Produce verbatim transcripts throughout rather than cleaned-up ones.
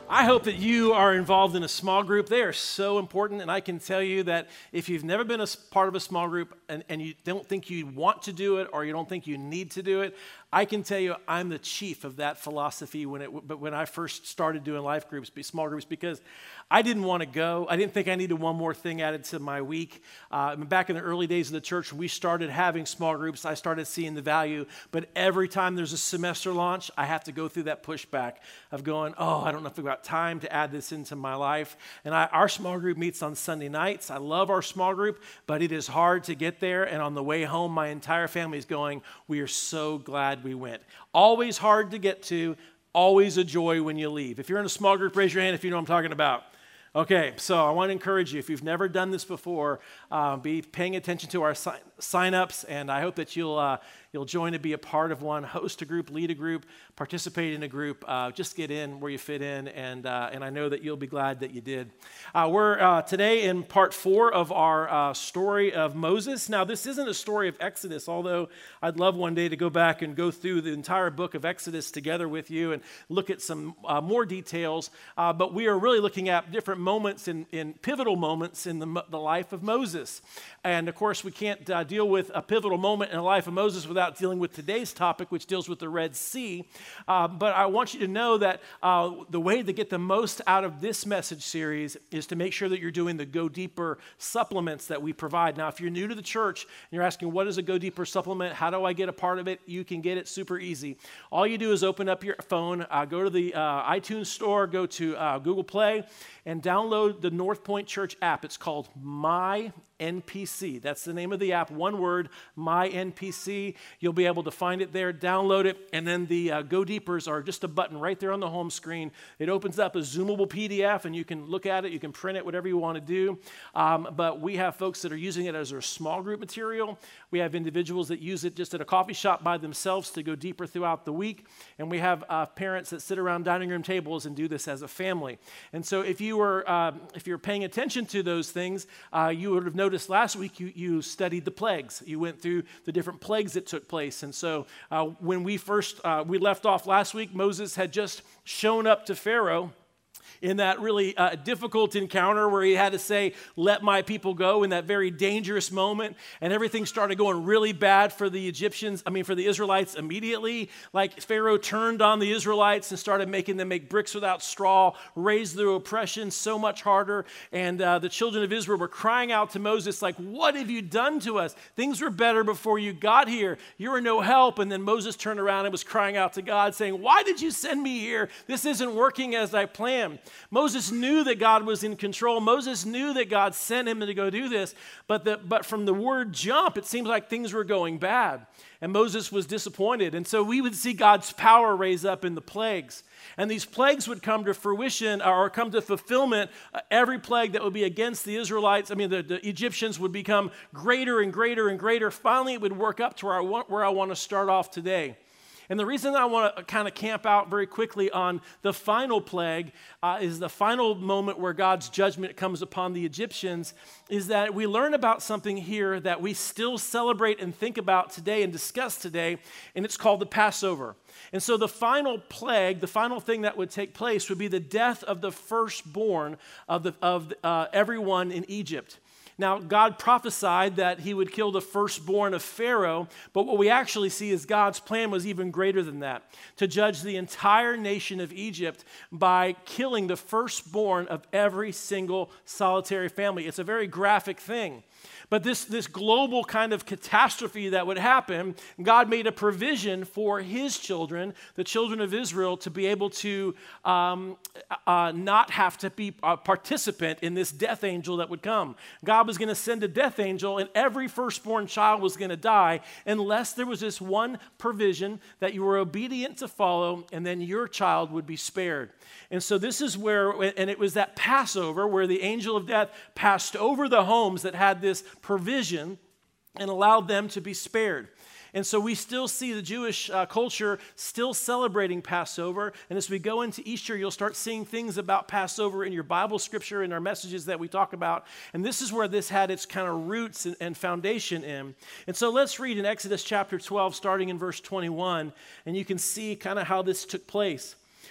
I hope that you are involved in a small group. They are so important, and I can tell you that if you've never been a s- part of a small group and, and you don't think you want to do it or you don't think you need to do it, I can tell you I'm the chief of that philosophy when it, but when I first started doing life groups, be small groups, because I didn't want to go. I didn't think I needed one more thing added to my week. Uh, back in the early days of the church, when we started having small groups, I started seeing the value. But every time there's a semester launch, I have to go through that pushback of going, oh, I don't know if I've got time to add this into my life. And I, our small group meets on Sunday nights. I love our small group, but it is hard to get there. And on the way home, my entire family is going, we are so glad we went. Always hard to get to, always a joy when you leave. If you're in a small group, raise your hand if you know what I'm talking about. Okay, so I want to encourage you, if you've never done this before, uh, be paying attention to our si- sign-ups, and I hope that you'll uh, you'll join to be a part of one, host a group, lead a group, participate in a group, uh, just get in where you fit in, and uh, and I know that you'll be glad that you did. Uh, we're uh, today in part four of our uh, story of Moses. Now, this isn't a story of Exodus, although I'd love one day to go back and go through the entire book of Exodus together with you and look at some uh, more details, uh, but we are really looking at different moments, in, in pivotal moments in the, the life of Moses. And of course, we can't uh, deal with a pivotal moment in the life of Moses without dealing with today's topic, which deals with the Red Sea. Uh, but I want you to know that uh, the way to get the most out of this message series is to make sure that you're doing the Go Deeper supplements that we provide. Now, if you're new to the church and you're asking, what is a Go Deeper supplement? How do I get a part of it? You can get it super easy. All you do is open up your phone, uh, go to the uh, iTunes store, go to uh, Google Play, and download the North Point Church app. It's called My N P C. That's the name of the app, one word, My N P C. You'll be able to find it there, download it, and then the uh, Go Deepers are just a button right there on the home screen. It opens up a zoomable P D F, and you can look at it, you can print it, whatever you want to do. Um, but we have folks that are using it as their small group material. We have individuals that use it just at a coffee shop by themselves to go deeper throughout the week. And we have uh, parents that sit around dining room tables and do this as a family. And so if you were uh, if you're paying attention to those things, uh, you would have noticed last week you, you studied the plagues. You went through the different plagues that took place. And so uh, when we first, uh, we left off last week, Moses had just shown up to Pharaoh in that really uh, difficult encounter where he had to say, let my people go, in that very dangerous moment. And everything started going really bad for the Egyptians, I mean, for the Israelites immediately. Like Pharaoh turned on the Israelites and started making them make bricks without straw, raised their oppression so much harder. And uh, the children of Israel were crying out to Moses, like, what have you done to us? Things were better before you got here. You were no help. And then Moses turned around and was crying out to God, saying, why did you send me here? This isn't working as I planned. Moses knew that God was in control. Moses knew that God sent him to go do this, but, the, but from the word jump, it seems like things were going bad, and Moses was disappointed. And so we would see God's power raise up in the plagues, and these plagues would come to fruition or come to fulfillment. Uh, every plague that would be against the Israelites, I mean, the, the Egyptians would become greater and greater and greater. Finally, it would work up to where I want, where I want to start off today. And the reason I want to kind of camp out very quickly on the final plague uh, is the final moment where God's judgment comes upon the Egyptians, is that we learn about something here that we still celebrate and think about today and discuss today, and it's called the Passover. And so the final plague, the final thing that would take place would be the death of the firstborn of, the, of uh, everyone in Egypt. Now, God prophesied that he would kill the firstborn of Pharaoh, but what we actually see is God's plan was even greater than that, to judge the entire nation of Egypt by killing the firstborn of every single solitary family. It's a very graphic thing. But this, this global kind of catastrophe that would happen, God made a provision for his children, the children of Israel, to be able to um, uh, not have to be a participant in this death angel that would come. God was going to send a death angel, and every firstborn child was going to die unless there was this one provision that you were obedient to follow, and then your child would be spared. And so this is where, and it was that Passover where the angel of death passed over the homes that had this provision and allowed them to be spared. And so we still see the Jewish uh, culture still celebrating Passover. And as we go into Easter, you'll start seeing things about Passover in your Bible scripture and our messages that we talk about. And this is where this had its kind of roots and, and foundation in. And so let's read in Exodus chapter twelve, starting in verse twenty-one, and you can see kind of how this took place.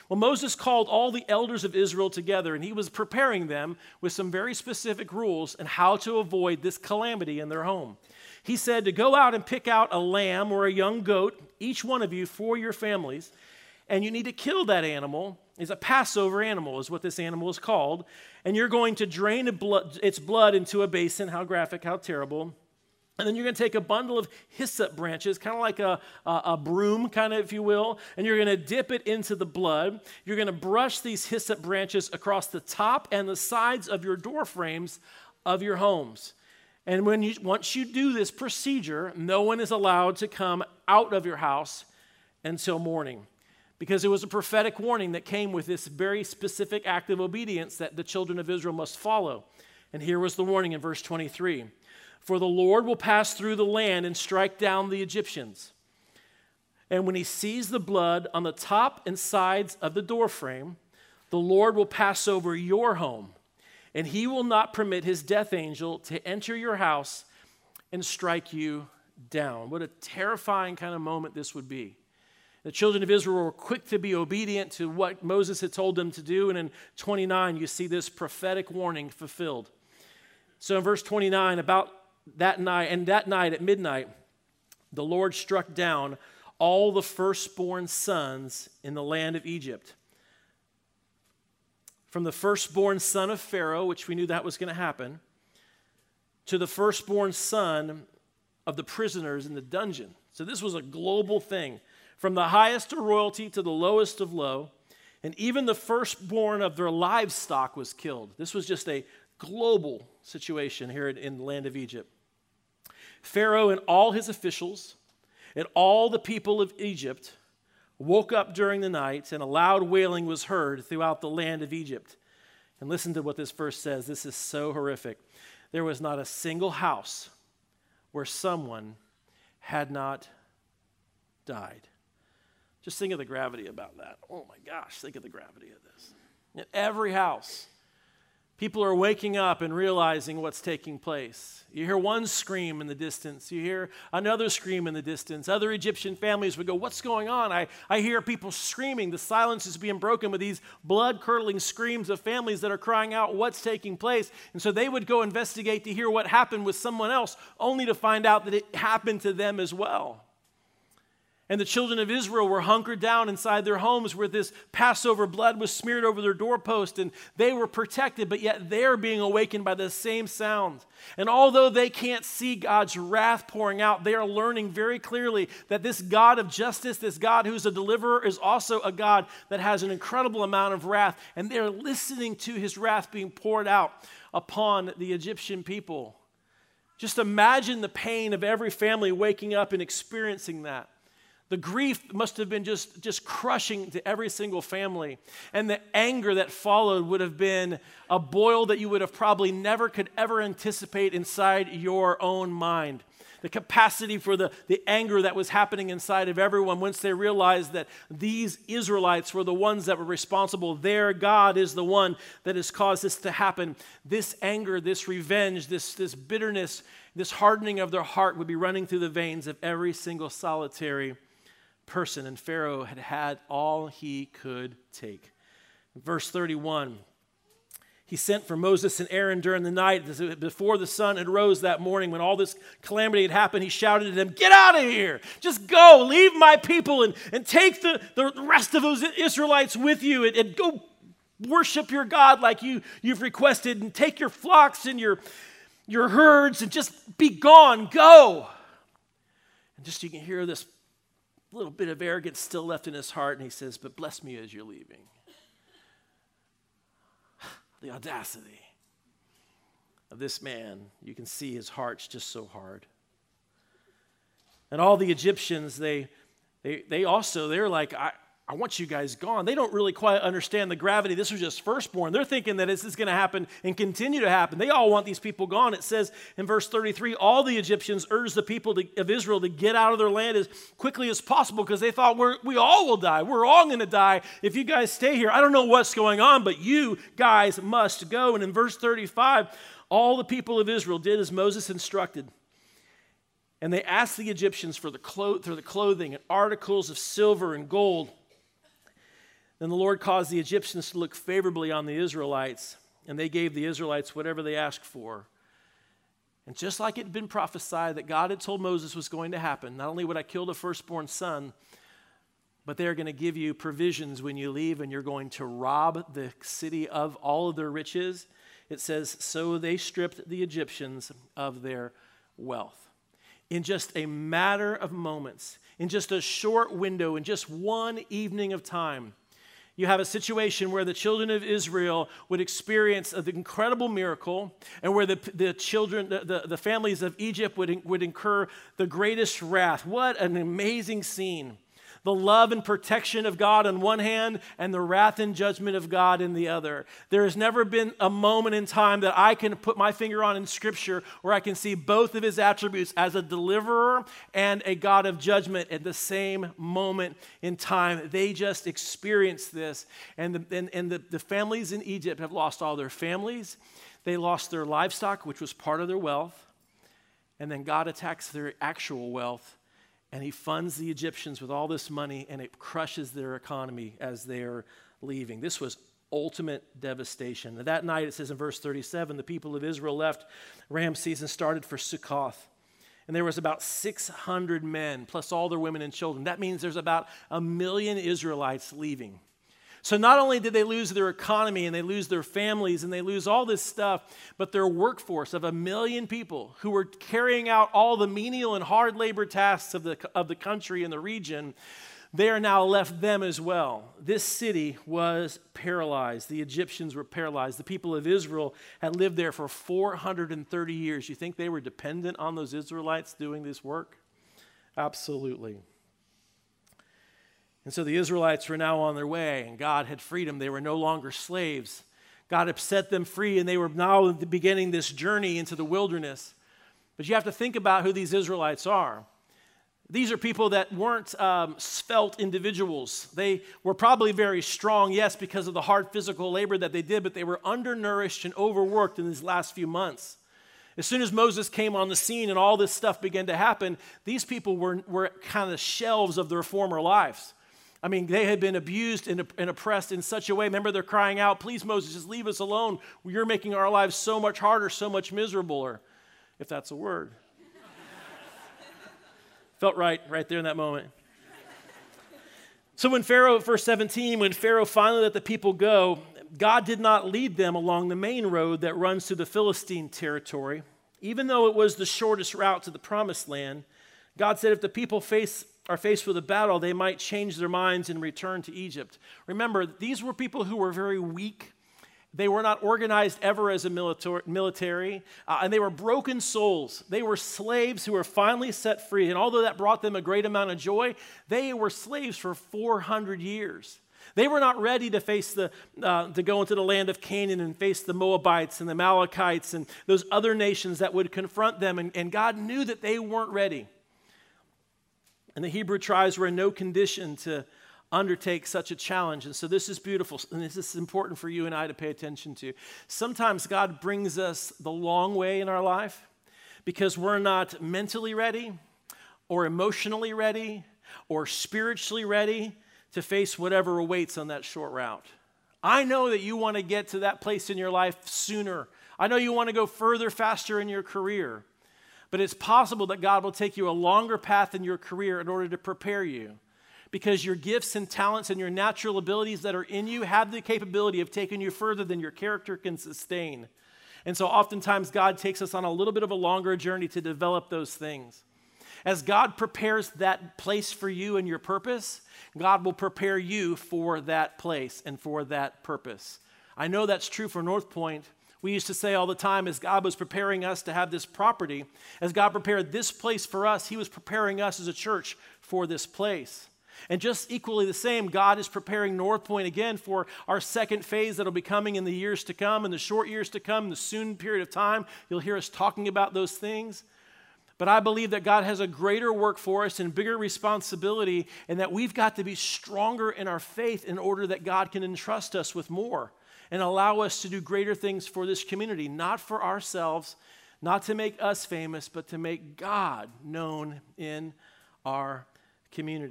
Well, Moses called all the elders of Israel together, and he was preparing them with some very specific rules on how to avoid this calamity in their home. He said to go out and pick out a lamb or a young goat, each one of you for your families, and you need to kill that animal. It's a Passover animal is what this animal is called, and you're going to drain its blood into a basin. How graphic, how terrible. And then you're going to take a bundle of hyssop branches, kind of like a, a, a broom, kind of, if you will, and you're going to dip it into the blood. You're going to brush these hyssop branches across the top and the sides of your door frames of your homes. And when you, once you do this procedure, no one is allowed to come out of your house until morning, because it was a prophetic warning that came with this very specific act of obedience that the children of Israel must follow. And here was the warning in verse twenty-three. For the Lord will pass through the land and strike down the Egyptians. And when he sees the blood on the top and sides of the doorframe, the Lord will pass over your home, and he will not permit his death angel to enter your house and strike you down. What a terrifying kind of moment this would be. The children of Israel were quick to be obedient to what Moses had told them to do, and in twenty-nine, you see this prophetic warning fulfilled. So in verse twenty-nine, about that night, and that night at midnight, the Lord struck down all the firstborn sons in the land of Egypt. From the firstborn son of Pharaoh, which we knew that was going to happen, to the firstborn son of the prisoners in the dungeon. So this was a global thing. From the highest of royalty to the lowest of low, and even the firstborn of their livestock was killed. This was just a global situation here in the land of Egypt. Pharaoh and all his officials and all the people of Egypt woke up during the night, and a loud wailing was heard throughout the land of Egypt. And listen to what this verse says. This is so horrific. There was not a single house where someone had not died. Just think of the gravity about that. Oh my gosh, think of the gravity of this. In every house, people are waking up and realizing what's taking place. You hear one scream in the distance. You hear another scream in the distance. Other Egyptian families would go, what's going on? I, I hear people screaming. The silence is being broken with these blood-curdling screams of families that are crying out what's taking place. And so they would go investigate to hear what happened with someone else, only to find out that it happened to them as well. And the children of Israel were hunkered down inside their homes where this Passover blood was smeared over their doorpost, and they were protected, but yet they're being awakened by the same sound. And although they can't see God's wrath pouring out, they are learning very clearly that this God of justice, this God who's a deliverer, is also a God that has an incredible amount of wrath, and they're listening to his wrath being poured out upon the Egyptian people. Just imagine the pain of every family waking up and experiencing that. The grief must have been just, just crushing to every single family. And the anger that followed would have been a boil that you would have probably never could ever anticipate inside your own mind. The capacity for the, the anger that was happening inside of everyone once they realized that these Israelites were the ones that were responsible. Their God is the one that has caused this to happen. This anger, this revenge, this, this bitterness, this hardening of their heart would be running through the veins of every single solitary person, and Pharaoh had had all he could take. Verse thirty-one, he sent for Moses and Aaron during the night before the sun had rose that morning. When all this calamity had happened, he shouted to them, get out of here, just go, leave my people and, and take the, the rest of those Israelites with you and, and go worship your God like you, you've requested, and take your flocks and your, your herds and just be gone, go. And just you can hear this little bit of arrogance still left in his heart, and he says, but bless me as you're leaving. The audacity of this man. You can see his heart's just so hard. And all the Egyptians, they they they also, they're like, I, I want you guys gone. They don't really quite understand the gravity. This was just firstborn. They're thinking that this is going to happen and continue to happen. They all want these people gone. It says in verse thirty-three, all the Egyptians urged the people to, of Israel to get out of their land as quickly as possible because they thought, We're, we all will die. We're all going to die if you guys stay here. I don't know what's going on, but you guys must go. And in verse thirty-five, all the people of Israel did as Moses instructed. And they asked the Egyptians for the, clo- for the clothing and articles of silver and gold Then the Lord caused the Egyptians to look favorably on the Israelites, and they gave the Israelites whatever they asked for. And just like it had been prophesied that God had told Moses was going to happen, not only would I kill the firstborn son, but they're going to give you provisions when you leave, and you're going to rob the city of all of their riches. It says, so they stripped the Egyptians of their wealth. In just a matter of moments, in just a short window, in just one evening of time, you have a situation where the children of Israel would experience an incredible miracle, and where the, the children, the, the, the families of Egypt would, would incur the greatest wrath. What an amazing scene. The love and protection of God on one hand, and the wrath and judgment of God in the other. There has never been a moment in time that I can put my finger on in Scripture where I can see both of his attributes as a deliverer and a God of judgment at the same moment in time. They just experienced this. And the, and, and the, the families in Egypt have lost all their families. They lost their livestock, which was part of their wealth. And then God attacks their actual wealth. And he funds the Egyptians with all this money, and it crushes their economy as they're leaving. This was ultimate devastation. And that night, it says in verse thirty-seven, the people of Israel left Ramses and started for Sukkoth. And there was about six hundred men, plus all their women and children. That means there's about a million Israelites leaving. So not only did they lose their economy, and they lose their families, and they lose all this stuff, but their workforce of a million people who were carrying out all the menial and hard labor tasks of the, of the country and the region, they are now left them as well. This city was paralyzed. The Egyptians were paralyzed. The people of Israel had lived there for four hundred thirty years. You think they were dependent on those Israelites doing this work? Absolutely. And so the Israelites were now on their way, and God had freed them. They were no longer slaves. God had set them free, and they were now beginning this journey into the wilderness. But you have to think about who these Israelites are. These are people that weren't um, svelte individuals. They were probably very strong, yes, because of the hard physical labor that they did, but they were undernourished and overworked in these last few months. As soon as Moses came on the scene and all this stuff began to happen, these people were, were kind of shelves of their former lives. I mean, they had been abused and, and oppressed in such a way. Remember, they're crying out, please, Moses, just leave us alone. You're making our lives so much harder, so much miserabler, if that's a word. Felt right, right there in that moment. So when Pharaoh, verse seventeen, when Pharaoh finally let the people go, God did not lead them along the main road that runs through the Philistine territory. Even though it was the shortest route to the promised land, God said if the people face are faced with a battle, they might change their minds and return to Egypt. Remember, these were people who were very weak. They were not organized ever as a military, uh, and they were broken souls. They were slaves who were finally set free, and although that brought them a great amount of joy, they were slaves for four hundred years. They were not ready to face the, uh, to go into the land of Canaan and face the Moabites and the Amalekites and those other nations that would confront them, and, and God knew that they weren't ready. And the Hebrew tribes were in no condition to undertake such a challenge. And so this is beautiful, and this is important for you and I to pay attention to. Sometimes God brings us the long way in our life because we're not mentally ready or emotionally ready or spiritually ready to face whatever awaits on that short route. I know that you want to get to that place in your life sooner. I know you want to go further, faster in your career. But it's possible that God will take you a longer path in your career in order to prepare you, because your gifts and talents and your natural abilities that are in you have the capability of taking you further than your character can sustain. And so oftentimes God takes us on a little bit of a longer journey to develop those things. As God prepares that place for you and your purpose, God will prepare you for that place and for that purpose. I know that's true for North Point. We used to say all the time, as God was preparing us to have this property, as God prepared this place for us, he was preparing us as a church for this place. And just equally the same, God is preparing North Point again for our second phase that'll be coming in the years to come, in the short years to come, in the soon period of time. You'll hear us talking about those things. But I believe that God has a greater work for us and bigger responsibility, and that we've got to be stronger in our faith in order that God can entrust us with more and allow us to do greater things for this community, not for ourselves, not to make us famous, but to make God known in our community.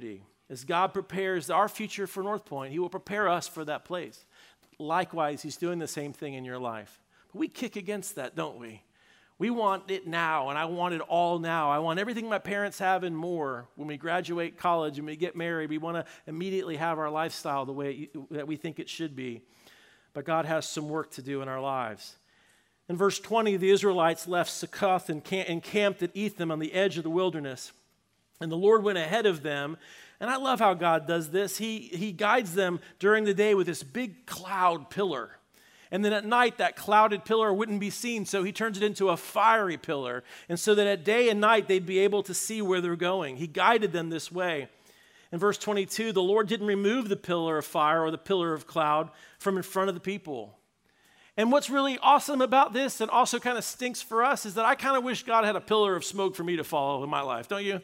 As God prepares our future for North Point, he will prepare us for that place. Likewise, he's doing the same thing in your life. But we kick against that, don't we? We want it now, and I want it all now. I want everything my parents have and more. When we graduate college and we get married, we want to immediately have our lifestyle the way that we think it should be. But God has some work to do in our lives. In verse twenty, the Israelites left Succoth and encamped at Etham on the edge of the wilderness. And the Lord went ahead of them. And I love how God does this. He, he guides them during the day with this big cloud pillar. And then at night, that clouded pillar wouldn't be seen, so he turns it into a fiery pillar. And so that at day and night, they'd be able to see where they're going. He guided them this way. In verse twenty-two, the Lord didn't remove the pillar of fire or the pillar of cloud from in front of the people. And what's really awesome about this, and also kind of stinks for us, is that I kind of wish God had a pillar of smoke for me to follow in my life, don't you?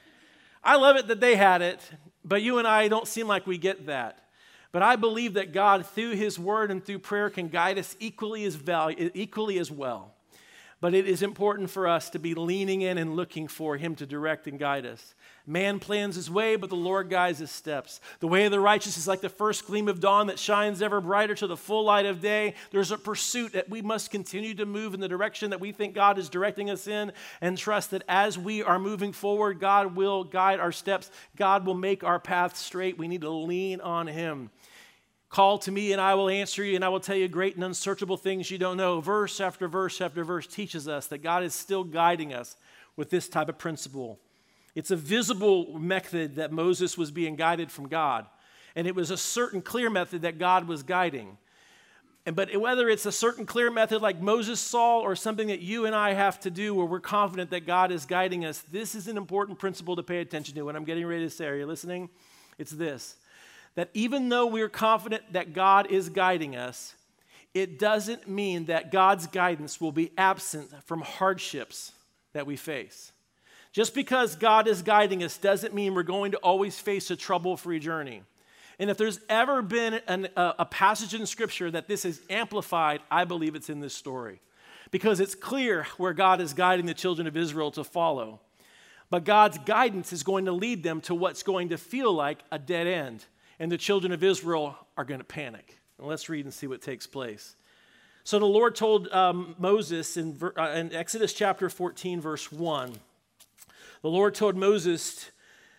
I love it that they had it, but you and I don't seem like we get that. But I believe that God, through his word and through prayer, can guide us equally as, value, equally as well. But it is important for us to be leaning in and looking for him to direct and guide us. Man plans his way, but the Lord guides his steps. The way of the righteous is like the first gleam of dawn that shines ever brighter to the full light of day. There's a pursuit that we must continue to move in the direction that we think God is directing us in, and trust that as we are moving forward, God will guide our steps. God will make our path straight. We need to lean on him. Call to me and I will answer you, and I will tell you great and unsearchable things you don't know. Verse after verse after verse teaches us that God is still guiding us with this type of principle. It's a visible method that Moses was being guided from God, and it was a certain clear method that God was guiding. And but whether it's a certain clear method like Moses saw, or something that you and I have to do where we're confident that God is guiding us, this is an important principle to pay attention to. And I'm getting ready to say, are you listening? It's this. That even though we're confident that God is guiding us, it doesn't mean that God's guidance will be absent from hardships that we face. Just because God is guiding us doesn't mean we're going to always face a trouble-free journey. And if there's ever been an, a, a passage in Scripture that this is amplified, I believe it's in this story. Because it's clear where God is guiding the children of Israel to follow. But God's guidance is going to lead them to what's going to feel like a dead end. And the children of Israel are going to panic. And let's read and see what takes place. So the Lord told um, Moses in, uh, in Exodus chapter fourteen, verse one, the Lord told Moses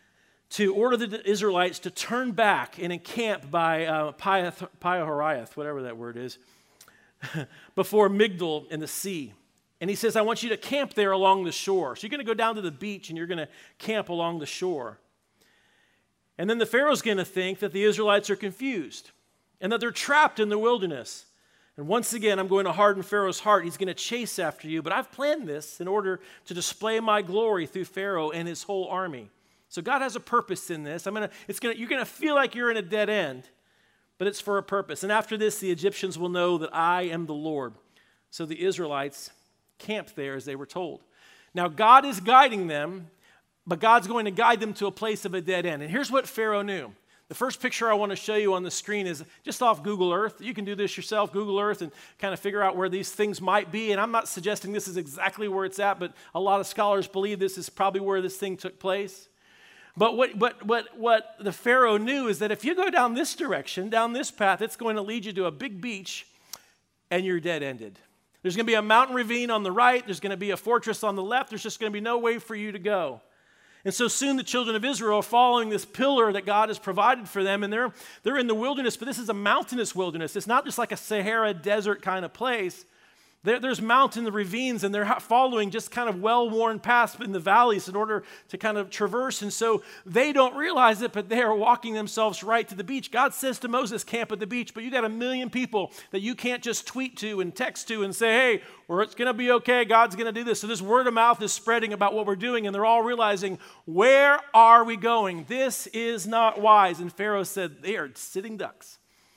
to order the Israelites to turn back and encamp by uh, Pi-hahiroth, whatever that word is, before Migdol in the sea. And he says, I want you to camp there along the shore. So you're going to go down to the beach and you're going to camp along the shore. And then the Pharaoh's going to think that the Israelites are confused and that they're trapped in the wilderness. And once again, I'm going to harden Pharaoh's heart. He's going to chase after you. But I've planned this in order to display my glory through Pharaoh and his whole army. So God has a purpose in this. I'm gonna, it's gonna, you're going to feel like you're in a dead end, but it's for a purpose. And after this, the Egyptians will know that I am the Lord. So the Israelites camped there as they were told. Now God is guiding them, but God's going to guide them to a place of a dead end. And here's what Pharaoh knew. The first picture I want to show you on the screen is just off Google Earth. You can do this yourself, Google Earth, and kind of figure out where these things might be. And I'm not suggesting this is exactly where it's at, but a lot of scholars believe this is probably where this thing took place. But what, what, what, what the Pharaoh knew is that if you go down this direction, down this path, it's going to lead you to a big beach, and you're dead-ended. There's going to be a mountain ravine on the right. There's going to be a fortress on the left. There's just going to be no way for you to go. And so soon the children of Israel are following this pillar that God has provided for them, and they're, they're in the wilderness, but this is a mountainous wilderness. It's not just like a Sahara desert kind of place. There, there's mountain ravines, and they're following just kind of well-worn paths in the valleys in order to kind of traverse. And so they don't realize it, but they are walking themselves right to the beach. God says to Moses, camp at the beach, but you got a million people that you can't just tweet to and text to and say, hey, or it's going to be okay, God's going to do this. So this word of mouth is spreading about what we're doing, and they're all realizing, where are we going? This is not wise. And Pharaoh said, they are sitting ducks.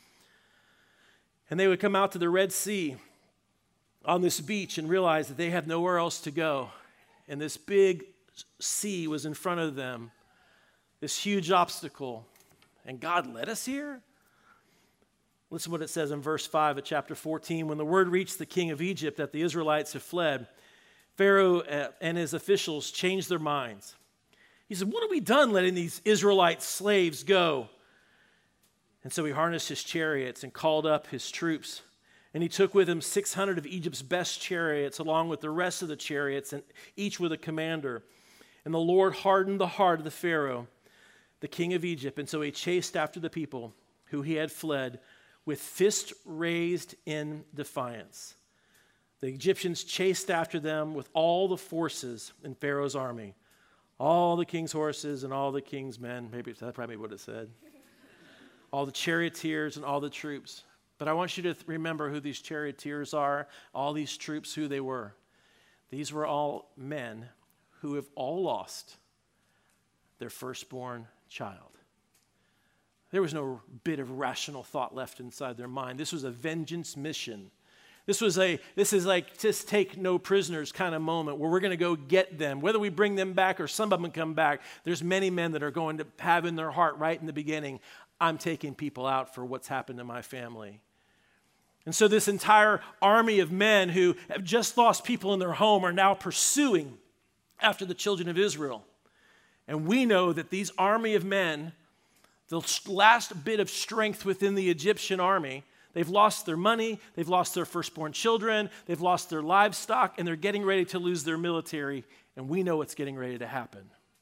And they would come out to the Red Sea on this beach and realize that they have nowhere else to go. And this big sea was in front of them, this huge obstacle. And God led us here? Listen to what it says in verse five of chapter fourteen. When the word reached the king of Egypt that the Israelites have fled, Pharaoh and his officials changed their minds. He said, what have we done letting these Israelite slaves go? And so he harnessed his chariots and called up his troops. And he took with him six hundred of Egypt's best chariots, along with the rest of the chariots, and each with a commander. And the Lord hardened the heart of the Pharaoh, the king of Egypt. And so he chased after the people who he had fled with fist raised in defiance. The Egyptians chased after them with all the forces in Pharaoh's army. All the king's horses and all the king's men. Maybe that's probably what it said. All the charioteers and all the troops. But I want you to th- remember who these charioteers are, all these troops, who they were. These were all men who have all lost their firstborn child. There was no bit of rational thought left inside their mind. This was a vengeance mission. This was a, this is like just take no prisoners kind of moment where we're going to go get them. Whether we bring them back or some of them come back, there's many men that are going to have in their heart right in the beginning, I'm taking people out for what's happened to my family. And so this entire army of men who have just lost people in their home are now pursuing after the children of Israel. And we know that these army of men, the last bit of strength within the Egyptian army, they've lost their money, they've lost their firstborn children, they've lost their livestock, and they're getting ready to lose their military, and we know what's getting ready to happen.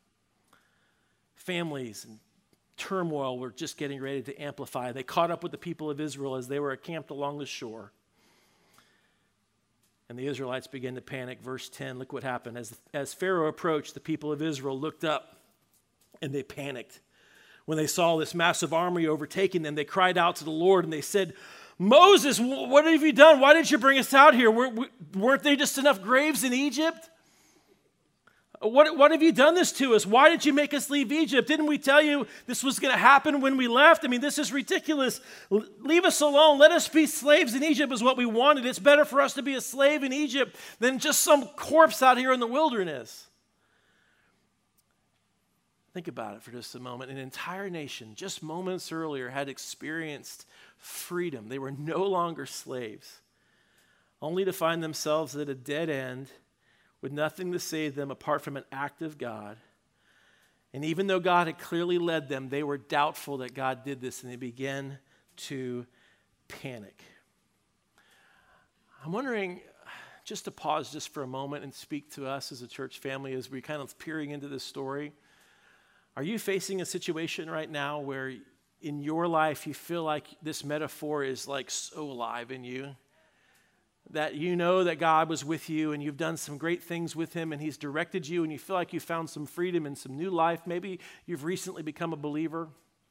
Families and turmoil were just getting ready to amplify. They caught up with the people of Israel as they were camped along the shore. And the Israelites began to panic. Verse ten, look what happened. As, as Pharaoh approached, the people of Israel looked up and they panicked. When they saw this massive army overtaking them, they cried out to the Lord and they said, Moses, what have you done? Why did you bring us out here? Weren't there just enough graves in Egypt? What, what have you done this to us? Why did you make us leave Egypt? Didn't we tell you this was going to happen when we left? I mean, this is ridiculous. Leave us alone. Let us be slaves in Egypt is what we wanted. It's better for us to be a slave in Egypt than just some corpse out here in the wilderness. Think about it for just a moment. An entire nation, just moments earlier, had experienced freedom. They were no longer slaves, only to find themselves at a dead end with nothing to save them apart from an act of God. And even though God had clearly led them, they were doubtful that God did this, and they began to panic. I'm wondering, just to pause just for a moment and speak to us as a church family as we're kind of peering into this story. Are you facing a situation right now where in your life you feel like this metaphor is like so alive in you? That you know that God was with you and you've done some great things with him and he's directed you and you feel like you found some freedom and some new life. Maybe you've recently become a believer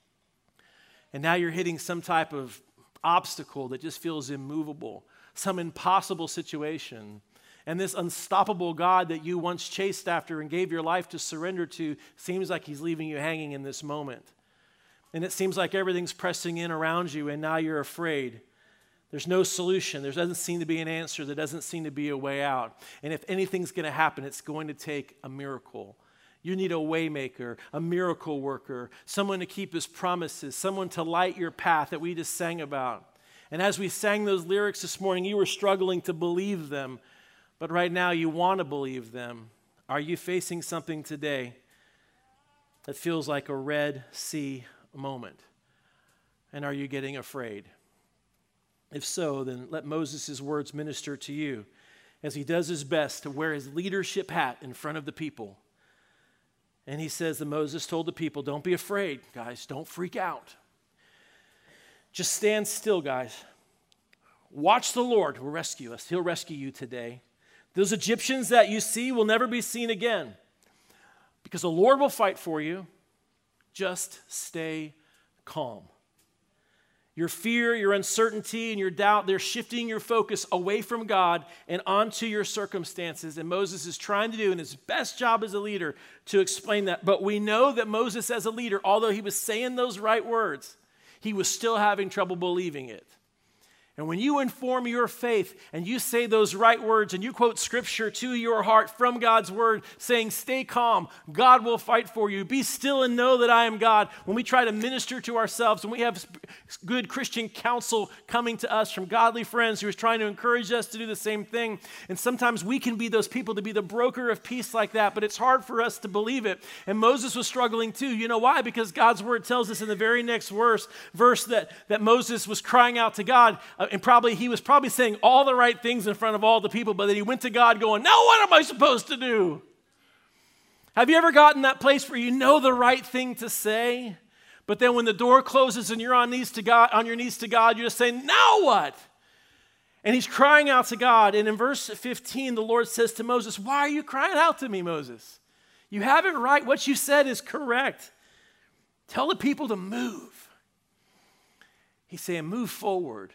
and now you're hitting some type of obstacle that just feels immovable, some impossible situation. And this unstoppable God that you once chased after and gave your life to surrender to seems like he's leaving you hanging in this moment. And it seems like everything's pressing in around you and now you're afraid. There's no solution. There doesn't seem to be an answer. There doesn't seem to be a way out. And if anything's going to happen, it's going to take a miracle. You need a way maker, a miracle worker, someone to keep his promises, someone to light your path that we just sang about. And as we sang those lyrics this morning, you were struggling to believe them, but right now you want to believe them. Are you facing something today that feels like a Red Sea moment? And are you getting afraid? If so, then let Moses' words minister to you as he does his best to wear his leadership hat in front of the people. And he says that Moses told the people, don't be afraid, guys. Don't freak out. Just stand still, guys. Watch the Lord who will rescue us. He'll rescue you today. Those Egyptians that you see will never be seen again because the Lord will fight for you. Just stay calm. Your fear, your uncertainty, and your doubt, they're shifting your focus away from God and onto your circumstances. And Moses is trying to do in his best job as a leader to explain that. But we know that Moses as a leader, although he was saying those right words, he was still having trouble believing it. And when you inform your faith and you say those right words and you quote scripture to your heart from God's word saying, stay calm, God will fight for you. Be still and know that I am God. When we try to minister to ourselves, when we have good Christian counsel coming to us from godly friends who are trying to encourage us to do the same thing, and sometimes we can be those people to be the broker of peace like that, but it's hard for us to believe it. And Moses was struggling too. You know why? Because God's word tells us in the very next verse, verse that, that Moses was crying out to God. Uh, and probably he was probably saying all the right things in front of all the people, but then he went to God going, now what am I supposed to do? Have you ever gotten that place where you know the right thing to say, but then when the door closes and you're on knees to God, on your knees to God, you just say, now what? And he's crying out to God. And in verse fifteen, the Lord says to Moses, why are you crying out to me, Moses? You have it right. What you said is correct. Tell the people to move. He's saying, move forward.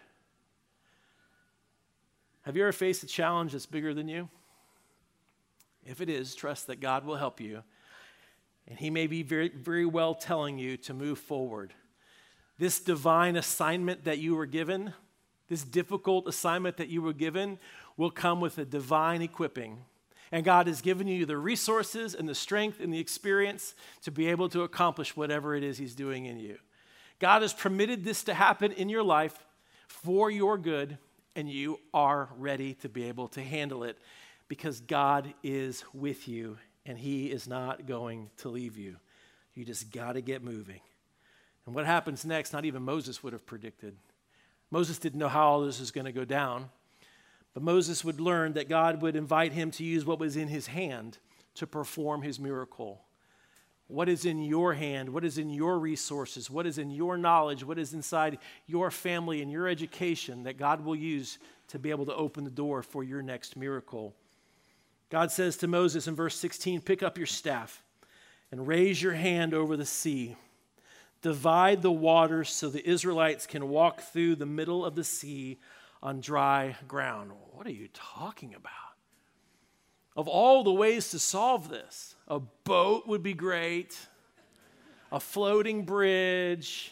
Have you ever faced a challenge that's bigger than you? If it is, trust that God will help you. And he may be very, very well telling you to move forward. This divine assignment that you were given, this difficult assignment that you were given, will come with a divine equipping. And God has given you the resources and the strength and the experience to be able to accomplish whatever it is he's doing in you. God has permitted this to happen in your life for your good, and you are ready to be able to handle it because God is with you and he is not going to leave you. You just got to get moving. And what happens next, not even Moses would have predicted. Moses didn't know how all this was going to go down, but Moses would learn that God would invite him to use what was in his hand to perform his miracle. What is in your hand? What is in your resources? What is in your knowledge? What is inside your family and your education that God will use to be able to open the door for your next miracle? God says to Moses in verse sixteen, pick up your staff and raise your hand over the sea. Divide the waters so the Israelites can walk through the middle of the sea on dry ground. What are you talking about? Of all the ways to solve this, a boat would be great, a floating bridge,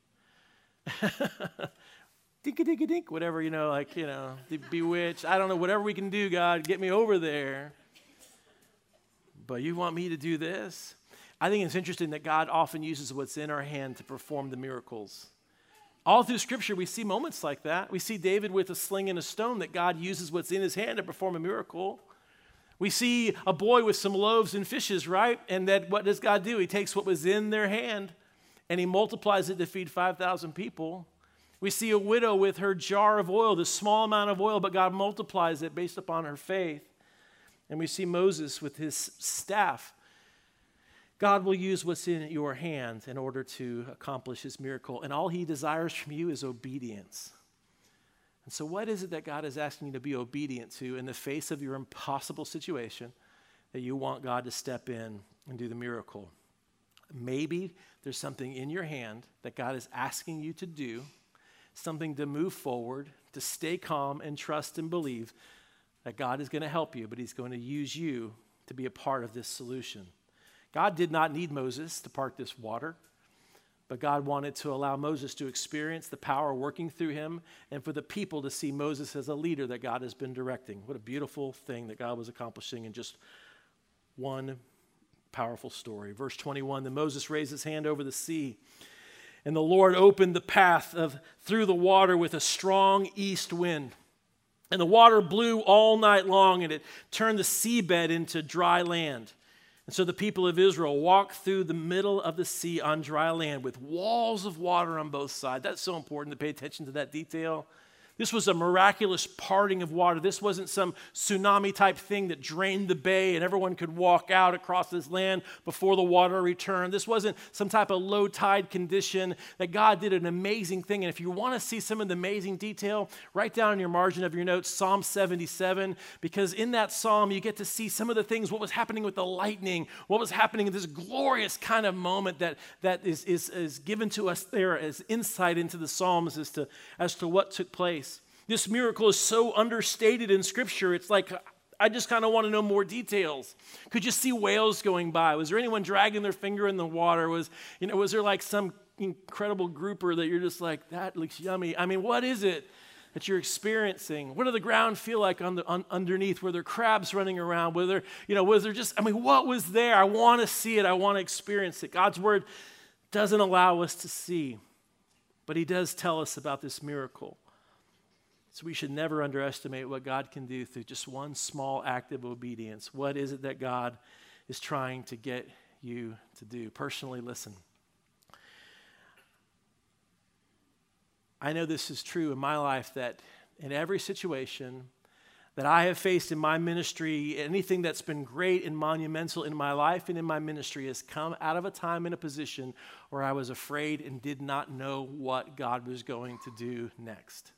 dink-a-dink-a-dink, whatever, you know, like, you know, bewitched. I don't know, whatever we can do, God, get me over there. But you want me to do this? I think it's interesting that God often uses what's in our hand to perform the miracles. All through Scripture, we see moments like that. We see David with a sling and a stone, that God uses what's in his hand to perform a miracle. We see a boy with some loaves and fishes, right? And that what does God do? He takes what was in their hand and he multiplies it to feed five thousand people. We see a widow with her jar of oil, this small amount of oil, but God multiplies it based upon her faith. And we see Moses with his staff. God will use what's in your hand in order to accomplish his miracle. And all he desires from you is obedience. And so what is it that God is asking you to be obedient to in the face of your impossible situation that you want God to step in and do the miracle? Maybe there's something in your hand that God is asking you to do, something to move forward, to stay calm and trust and believe that God is going to help you, but he's going to use you to be a part of this solution. God did not need Moses to part this water, but God wanted to allow Moses to experience the power working through him and for the people to see Moses as a leader that God has been directing. What a beautiful thing that God was accomplishing in just one powerful story. Verse twenty-one, then Moses raised his hand over the sea, and the Lord opened the path of through the water with a strong east wind. And the water blew all night long, and it turned the seabed into dry land. And so the people of Israel walked through the middle of the sea on dry land with walls of water on both sides. That's so important to pay attention to that detail. This was a miraculous parting of water. This wasn't some tsunami type thing that drained the bay and everyone could walk out across this land before the water returned. This wasn't some type of low tide condition. That God did an amazing thing. And if you want to see some of the amazing detail, write down in your margin of your notes Psalm seventy-seven, because in that psalm you get to see some of the things, what was happening with the lightning, what was happening in this glorious kind of moment that, that is, is, is given to us there as insight into the Psalms as to, as to what took place. This miracle is so understated in Scripture, it's like, I just kind of want to know more details. Could you see whales going by? Was there anyone dragging their finger in the water? Was, you know, was there like some incredible grouper that you're just like, that looks yummy? I mean, what is it? that you're experiencing? What does the ground feel like on the, on, underneath? Were there crabs running around? Were there, you know, was there just, I mean, what was there? I want to see it. I want to experience it. God's word doesn't allow us to see, but he does tell us about this miracle. So we should never underestimate what God can do through just one small act of obedience. What is it that God is trying to get you to do? Personally, listen. I know this is true in my life, that in every situation that I have faced in my ministry, anything that's been great and monumental in my life and in my ministry has come out of a time and a position where I was afraid and did not know what God was going to do next.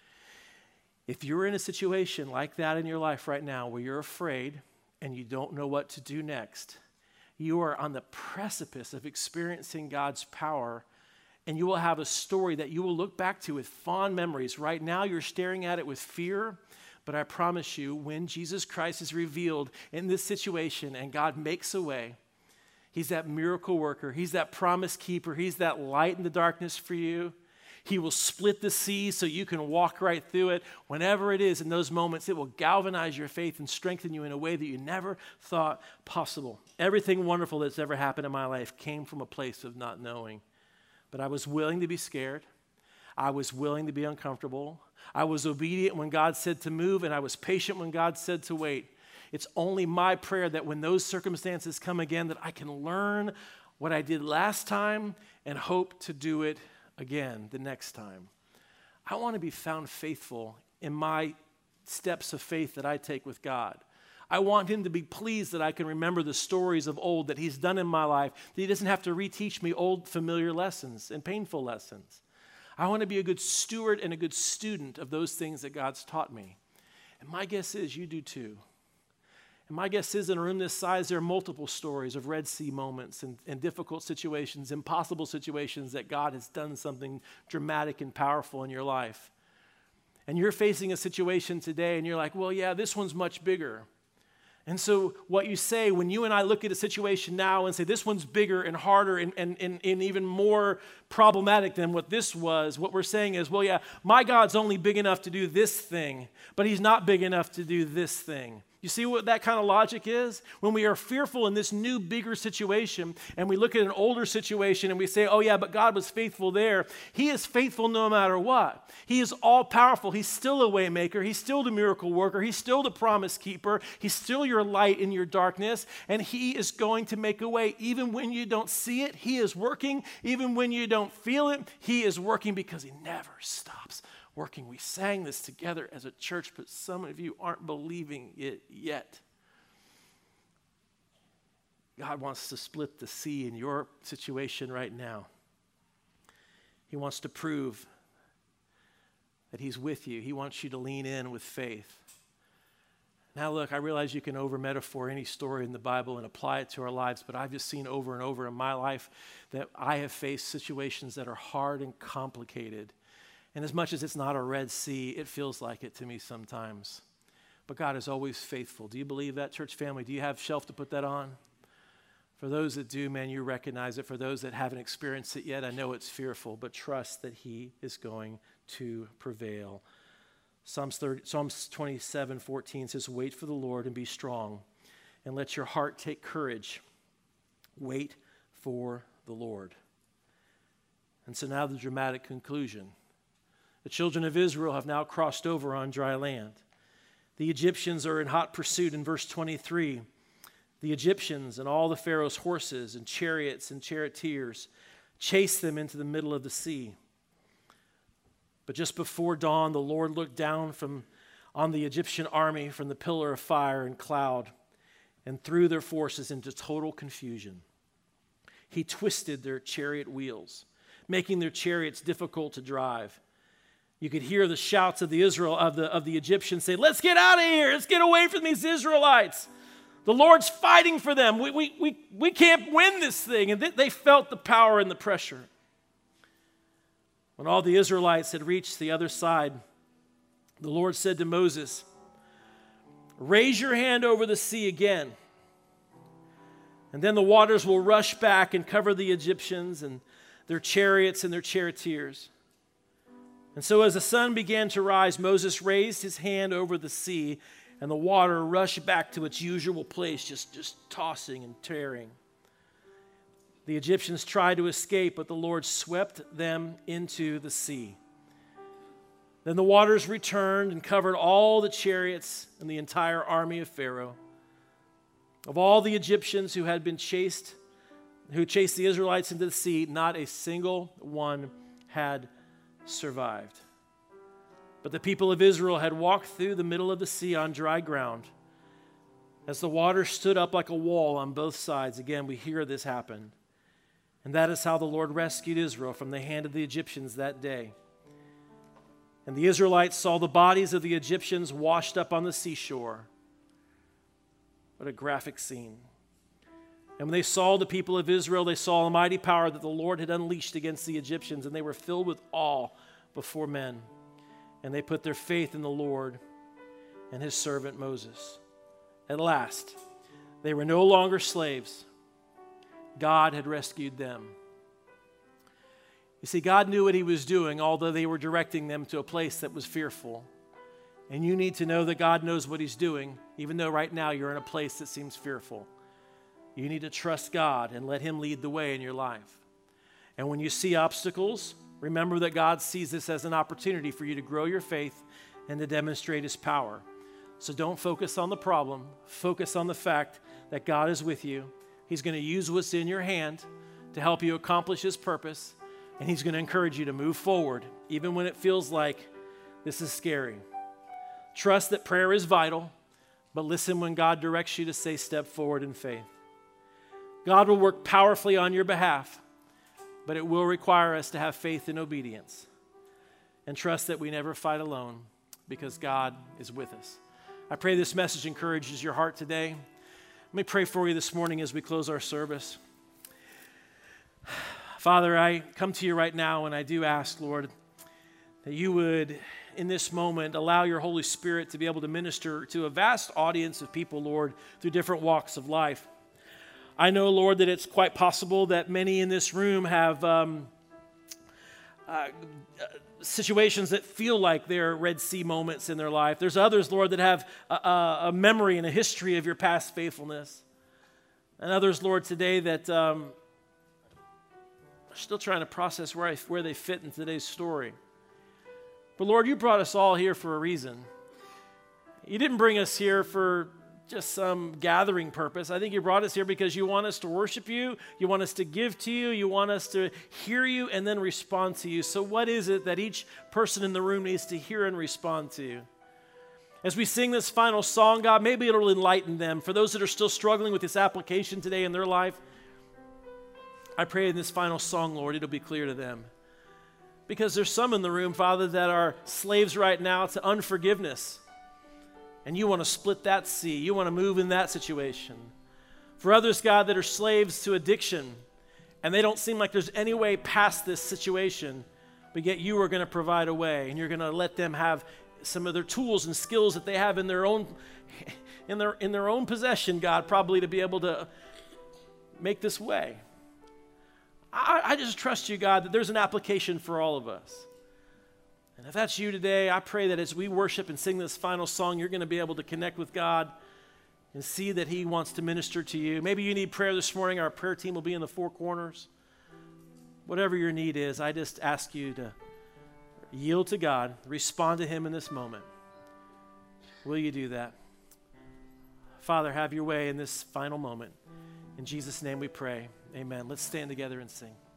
If you're in a situation like that in your life right now where you're afraid and you don't know what to do next, you are on the precipice of experiencing God's power, and you will have a story that you will look back to with fond memories. Right now, you're staring at it with fear, but I promise you, when Jesus Christ is revealed in this situation and God makes a way, he's that miracle worker, he's that promise keeper, he's that light in the darkness for you. He will split the sea so you can walk right through it. Whenever it is in those moments, it will galvanize your faith and strengthen you in a way that you never thought possible. Everything wonderful that's ever happened in my life came from a place of not knowing. But I was willing to be scared. I was willing to be uncomfortable. I was obedient when God said to move, and I was patient when God said to wait. It's only my prayer that when those circumstances come again, that I can learn what I did last time and hope to do it again the next time. I want to be found faithful in my steps of faith that I take with God. I want him to be pleased that I can remember the stories of old that he's done in my life, that he doesn't have to reteach me old familiar lessons and painful lessons. I want to be a good steward and a good student of those things that God's taught me. And my guess is you do too. And my guess is in a room this size, there are multiple stories of Red Sea moments and, and difficult situations, impossible situations that God has done something dramatic and powerful in your life. And you're facing a situation today and you're like, well, yeah, this one's much bigger. And so what you say when you and I look at a situation now and say this one's bigger and harder and, and, and, and even more problematic than what this was, what we're saying is, well, yeah, my God's only big enough to do this thing, but he's not big enough to do this thing. You see what that kind of logic is? When we are fearful in this new, bigger situation, and we look at an older situation and we say, oh yeah, but God was faithful there. He is faithful no matter what. He is all-powerful. He's still a way maker. He's still the miracle worker. He's still the promise keeper. He's still your light in your darkness, and he is going to make a way. Even when you don't see it, he is working. Even when you don't feel it, he is working because he never stops working. We sang this together as a church, but some of you aren't believing it yet. God wants to split the sea in your situation right now. He wants to prove that he's with you. He wants you to lean in with faith. Now look, I realize you can over-metaphor any story in the Bible and apply it to our lives, but I've just seen over and over in my life that I have faced situations that are hard and complicated. And as much as it's not a Red Sea, it feels like it to me sometimes. But God is always faithful. Do you believe that, church family? Do you have shelf to put that on? For those that do, man, you recognize it. For those that haven't experienced it yet, I know it's fearful, but trust that he is going to prevail. Psalms, thirty, Psalms twenty-seven fourteen says, wait for the Lord and be strong, and let your heart take courage. Wait for the Lord. And so now the dramatic conclusion. The children of Israel have now crossed over on dry land. The Egyptians are in hot pursuit in verse twenty-three. The Egyptians and all the Pharaoh's horses and chariots and charioteers chased them into the middle of the sea. But just before dawn, the Lord looked down from on the Egyptian army from the pillar of fire and cloud and threw their forces into total confusion. He twisted their chariot wheels, making their chariots difficult to drive. You could hear the shouts of the Israel of the of the Egyptians say, let's get out of here. Let's get away from these Israelites. The Lord's fighting for them. We, we, we, we can't win this thing. And they, they felt the power and the pressure. When all the Israelites had reached the other side, the Lord said to Moses, raise your hand over the sea again. And then the waters will rush back and cover the Egyptians and their chariots and their charioteers. And so as the sun began to rise, Moses raised his hand over the sea, and the water rushed back to its usual place, just, just tossing and tearing. The Egyptians tried to escape, but the Lord swept them into the sea. Then the waters returned and covered all the chariots and the entire army of Pharaoh. Of all the Egyptians who had been chased, who chased the Israelites into the sea, not a single one had survived. But the people of Israel had walked through the middle of the sea on dry ground. As the water stood up like a wall on both sides, again, we hear this happen. And that is how the Lord rescued Israel from the hand of the Egyptians that day. And the Israelites saw the bodies of the Egyptians washed up on the seashore. What a graphic scene. And when they saw the people of Israel, they saw a mighty power that the Lord had unleashed against the Egyptians, and they were filled with awe before men. And they put their faith in the Lord and his servant Moses. At last, they were no longer slaves. God had rescued them. You see, God knew what he was doing, although they were directing them to a place that was fearful. And you need to know that God knows what he's doing, even though right now you're in a place that seems fearful. You need to trust God and let him lead the way in your life. And when you see obstacles, remember that God sees this as an opportunity for you to grow your faith and to demonstrate his power. So don't focus on the problem. Focus on the fact that God is with you. He's going to use what's in your hand to help you accomplish his purpose. And he's going to encourage you to move forward, even when it feels like this is scary. Trust that prayer is vital, but listen when God directs you to say step forward in faith. God will work powerfully on your behalf, but it will require us to have faith and obedience. And trust that we never fight alone because God is with us. I pray this message encourages your heart today. Let me pray for you this morning as we close our service. Father, I come to you right now and I do ask, Lord, that you would, in this moment, allow your Holy Spirit to be able to minister to a vast audience of people, Lord, through different walks of life. I know, Lord, that it's quite possible that many in this room have um, uh, situations that feel like they're Red Sea moments in their life. There's others, Lord, that have a, a memory and a history of your past faithfulness. And others, Lord, today that um, are still trying to process where, I, where they fit in today's story. But Lord, you brought us all here for a reason. You didn't bring us here for just some gathering purpose. I think you brought us here because you want us to worship you, you want us to give to you, you want us to hear you and then respond to you. So what is it that each person in the room needs to hear and respond to? As we sing this final song, God, maybe it'll enlighten them. For those that are still struggling with this application today in their life, I pray in this final song, Lord, it'll be clear to them. Because there's some in the room, Father, that are slaves right now to unforgiveness. And you want to split that sea. You want to move in that situation. For others, God, that are slaves to addiction, and they don't seem like there's any way past this situation, but yet you are going to provide a way, and you're going to let them have some of their tools and skills that they have in their own, in their, in their own possession, God, probably to be able to make this way. I, I just trust you, God, that there's an application for all of us. And if that's you today, I pray that as we worship and sing this final song, you're going to be able to connect with God and see that he wants to minister to you. Maybe you need prayer this morning. Our prayer team will be in the four corners. Whatever your need is, I just ask you to yield to God, respond to him in this moment. Will you do that? Father, have your way in this final moment. In Jesus' name we pray. Amen. Let's stand together and sing.